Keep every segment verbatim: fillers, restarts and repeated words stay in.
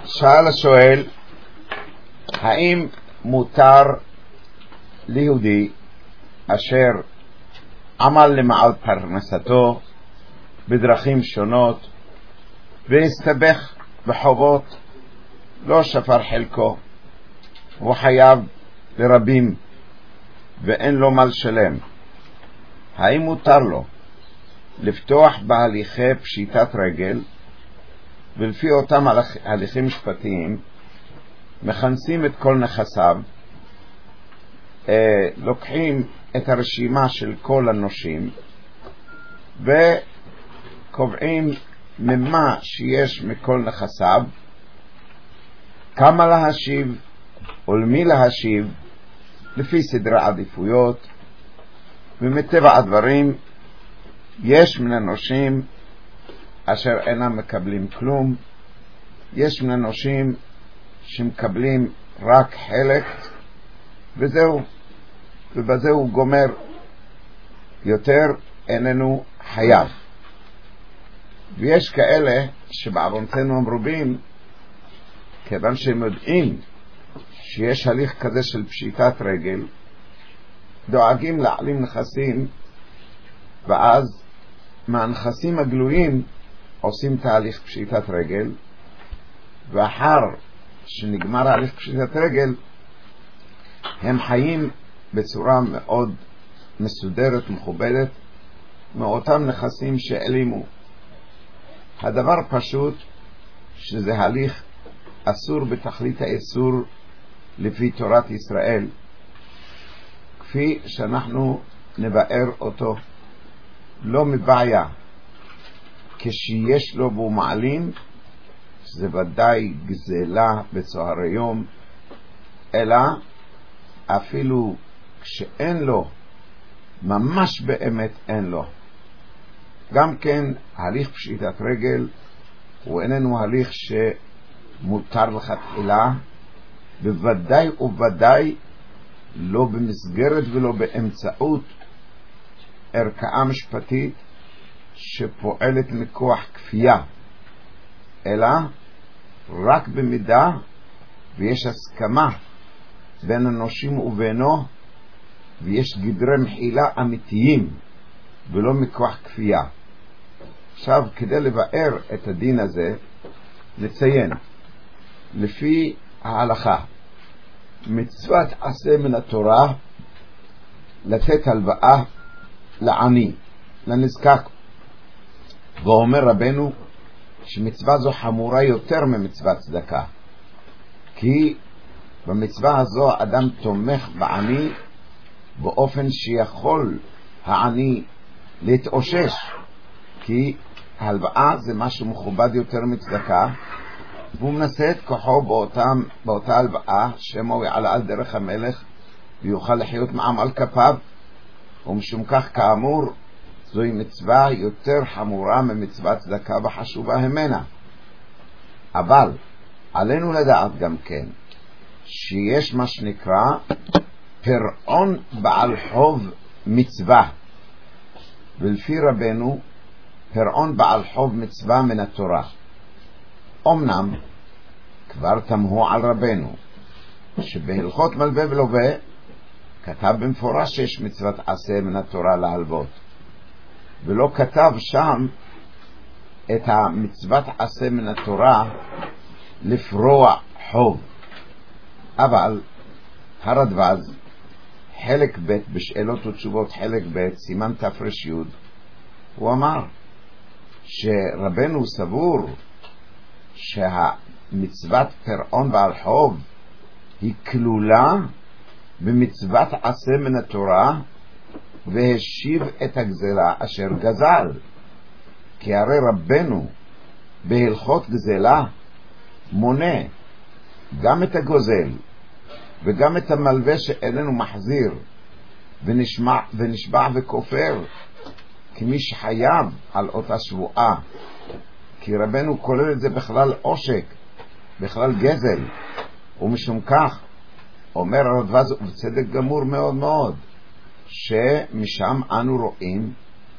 שאל השואל, האם מותר ליהודי אשר עמל למען פרנסתו בדרכים שונות והסתבך בחובות, לא שפר חלקו, הוא חייב לרבים ואין לו מה לשלם, האם מותר לו לפתוח בהליכי פשיטת רגל? ולפי אותם הליכים משפטיים מכנסים את כל נכסיו, אה, לוקחים את הרשימה של כל הנושים וקובעים ממה שיש מכל נכסיו כמה להשיב ולמי להשיב לפי סדרי עדיפויות. ומטבע הדברים יש מן הנושים אשר אינם מקבלים כלום, יש מן הנושים שמקבלים רק חלק וזהו, ובזה הוא גומר, יותר איננו חייב. ויש כאלה שבעוונותינו המרובים, כיוון שהם יודעים שיש הליך כזה של פשיטת רגל, דואגים להעלים נכסים, ואז מהנכסים הגלויים עושים תהליך פשיטת רגל, ואחר שנגמר ההליך פשיטת רגל הם חיים בצורה מאוד מסודרת ומכובדת מאותם נכסים שאלימו. הדבר פשוט שזה הליך אסור בתכלית האיסור לפי תורת ישראל, כפי שאנחנו נבאר אותו, לא מבעיה כשיש לו בו מעלים, שזה ודאי גזלה בצוהר היום, אלא אפילו כשאין לו, ממש באמת אין לו. גם כן הליך פשיטת רגל הוא איננו הליך שמותר לך תחילה, בוודאי ובוודאי לא במסגרת ולא באמצעות ערכאה משפטית שפועלת מכוח כפייה, אלא רק במידה ויש הסכמה בין הנושים ובינו, ויש גדרי מחילה אמיתיים ולא מכוח כפייה. עכשיו, כדי לבאר את הדין הזה, נציין לפי ההלכה מצוות עשה מן התורה לתת הלוואה לעני, לנזקק, ואומר רבנו שמצווה זו חמורה יותר ממצוות צדקה, כי במצווה הזו אדם תומך בעני באופן שיכול העני להתאושש, כי ההלוואה זה משהו מכובד יותר מצדקה, והוא מנסה את כוחו באותם, באותה הלוואה שמו יעלה על דרך המלך ויוכל לחיות מעם על כפיו, ומשום כך כאמור זוהי מצווה יותר חמורה ממצוות צדקה וחשובה המנה. אבל עלינו לדעת גם כן שיש מה שנקרא פירעון בעל חוב מצווה, ולפי רבנו פירעון בעל חוב מצווה מן התורה. אמנם כבר תמהו על רבנו שבהלכות מלווה ולווה כתב במפורש שיש מצוות עשה מן התורה להלוות, ולא כתב שם את המצוות עשה מן התורה לפרוע חוב. אבל הרדב"ז חלק ב' בשאלות ותשובות חלק ב' סימן תפרש י' הוא אמר שרבנו סבור שהמצוות פירעון בעל חוב היא כלולה במצוות עשה מן התורה, והשיב את הגזלה אשר גזל, כי הרי רבנו בהלכות גזלה מונה גם את הגוזל וגם את המלווה שאיננו מחזיר ונשמע, ונשבע וכופר כמי שחייב על אותה שבועה, כי רבנו כולל את זה בכלל עושק, בכלל גזל. ומשום כך אומר הרדב"ז ובצדק גמור מאוד מאוד שמשם אנו רואים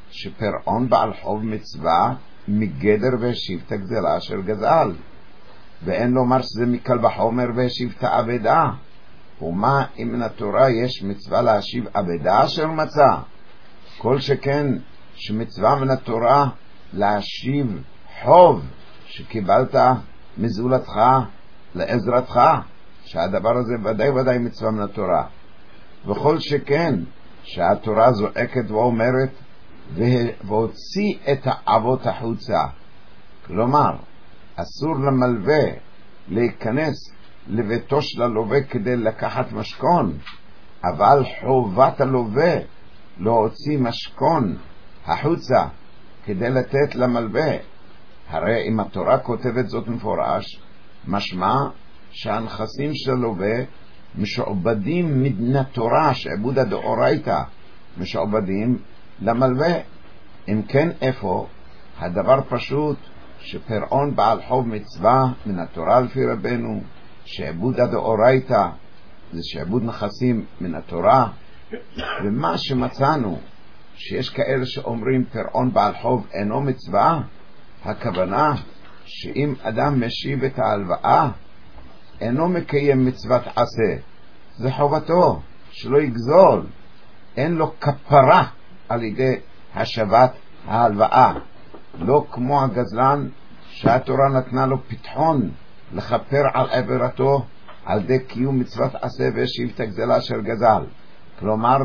שפירעון בעל חוב מצווה מגדר והשיב את הגזלה אשר גזל, ואין לומר שזה מקל בחומר והשיב את האבדה. ומה אם מן התורה יש מצווה להשיב אבדה אשר מצא? כל שכן שמצווה מן התורה להשיב חוב שקיבלת מזולתך לעזרתך, שהדבר הזה ודאי ודאי מצווה מן התורה. וכל שכן שהתורה זועקת ואומרת והוציא את האבות החוצה, כלומר אסור למלווה להיכנס לביתו של הלווה כדי לקחת משכון, אבל חובת הלווה להוציא משכון החוצה כדי לתת למלווה. הרי אם התורה כותבת זאת מפורש, משמע שהנכסים של הלווה משועבדים מן התורה, שעבודה דאורייתא, משועבדים למלווה. אם כן, איפה? הדבר פשוט, שפרעון בעל חוב מצווה מן התורה לפי רבנו, שעבודה דאורייתא זה שעבוד נכסים מן התורה. ומה שמצאנו שיש כאלה שאומרים פרעון בעל חוב אינו מצווה, הכוונה שאם אדם משיב את ההלוואה אינו מקיים מצוות עשה, זה חובתו שלא יגזול, אין לו כפרה על ידי השבת ההלוואה, לא כמו הגזלן שהתורה נתנה לו פתחון לכפר על עבירתו על ידי קיום מצוות עשה והשיב את הגזלה אשר גזל. כלומר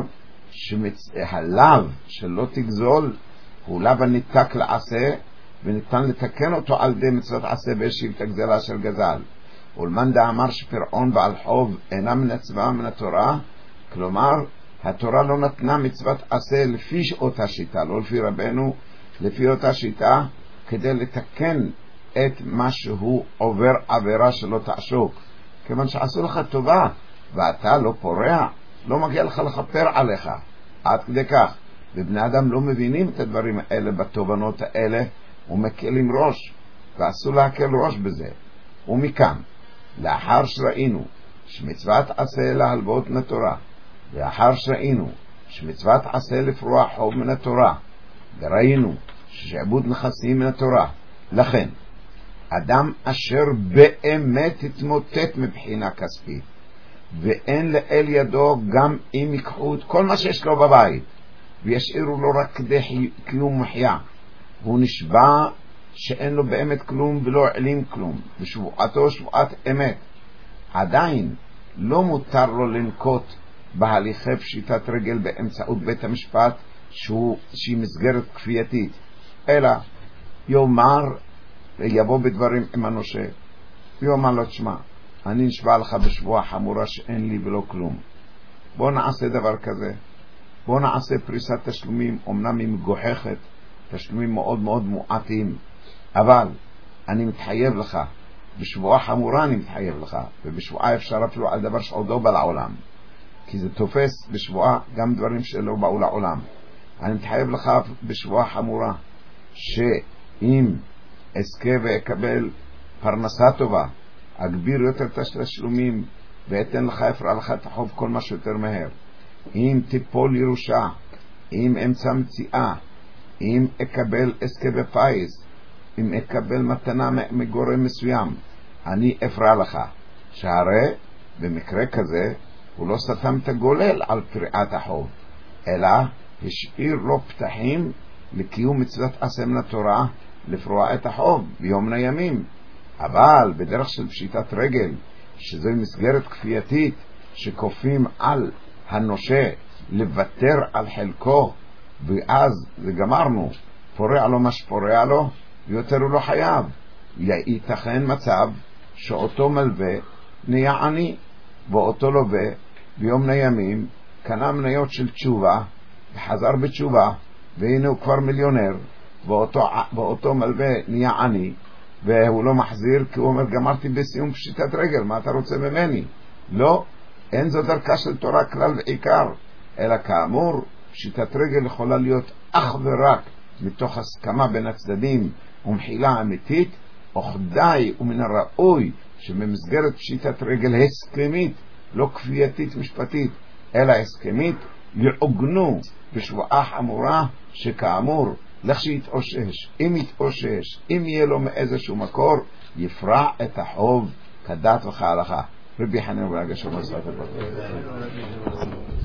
שהלאו שלא תגזול הוא לאו הניתק לעשה, וניתן לתקן אותו על ידי מצוות עשה והשיב את הגזלה אשר גזל. ולמאן דאמר שפרעון בעל חוב אינה מצווה מן התורה, כלומר התורה לא נתנה מצוות עשה לפי אותה שיטה, לא לפי רבנו, לפי אותה שיטה, כדי לתקן את מה שהוא עובר עבירה שלא תעשוק. כיוון שעשו לך טובה ואתה לא פורע, לא מגיע לך לכפר עליך. עד כדי כך. ובני אדם לא מבינים את הדברים האלה בתובנות האלה ומקלים ראש, ואסור להקל ראש בזה. ומכאן, לאחר שראינו שמצוות עשה להלוואות מן התורה, לאחר שראינו שמצוות עשה לפרוע חוב מן התורה, וראינו ששעבוד נכסים מן התורה, לכן אדם אשר באמת התמוטט מבחינה כספית ואין לאל ידו, גם אם ייקחו את כל מה שיש לו בבית וישאירו לו רק כדי קיום מחיה, הוא נשבע שאין לו באמת כלום ולא העלים כלום, ושבועתו שבועת אמת, עדיין לא מותר לו לנקוט בהליכי פשיטת רגל באמצעות בית המשפט שהוא, שהיא מסגרת כפייתית, אלא יאמר ויבוא בדברים עם הנושה, ויאמר לו, תשמע, אני נשבע לך בשבועה חמורה שאין לי ולא כלום, בוא נעשה דבר כזה, בוא נעשה פריסת תשלומים, אמנם היא מגוחכת, תשלומים מאוד מאוד מועטים, אבל אני מתחייב לך, בשבועה חמורה אני מתחייב לך, ובשבועה אפשר אפילו על דבר שעוד לא בא לעולם, כי זה תופס בשבועה גם דברים שלא באו לעולם. אני מתחייב לך בשבועה חמורה, שאם אזכה ואקבל פרנסה טובה, אגביר יותר את התשלומים, ואתן לך אפרע לך את החוב כל מה שיותר מהר. אם תיפול ירושה, אם אמצע מציאה, אם אקבל אזכה בפייס, אם אקבל מתנה מגורם מסוים, אני אפרע לך. שהרי במקרה כזה הוא לא סתם את הגולל על פריעת החוב, אלא השאיר לו פתחים לקיום מצוות עשה מן התורה לפרוע את החוב ביום מן הימים. אבל בדרך של פשיטת רגל, שזו מסגרת כפייתית שכופים על הנושה לוותר על חלקו, ואז גמרנו, פורע לו מה שפורע לו ויותר הוא לא חייב. ייתכן מצב שאותו מלווה נהיה עני, ואותו לווה ביום מן הימים קנה מניות של תשובה וחזר בתשובה, והנה הוא כבר מיליונר, ואותו, ואותו מלווה נהיה עני והוא לא מחזיר, כי הוא אומר גמרתי בסיום פשיטת רגל, מה אתה רוצה ממני? לא, אין זו דרכה של תורה כלל ועיקר, אלא כאמור פשיטת רגל יכולה להיות אך ורק מתוך הסכמה בין הצדדים ומחילה אמיתית, וכדאי ומן הראוי שבמסגרת פשיטת רגל הסכמית, לא כפייתית משפטית אלא הסכמית, יעוגנו בשבועה חמורה, שכאמור לך שיתאושש, אם יתאושש, אם יהיה לו מאיזשהו מקור, יפרע את החוב כדת וכהלכה. רבי חנינא בן הגשם מסרת.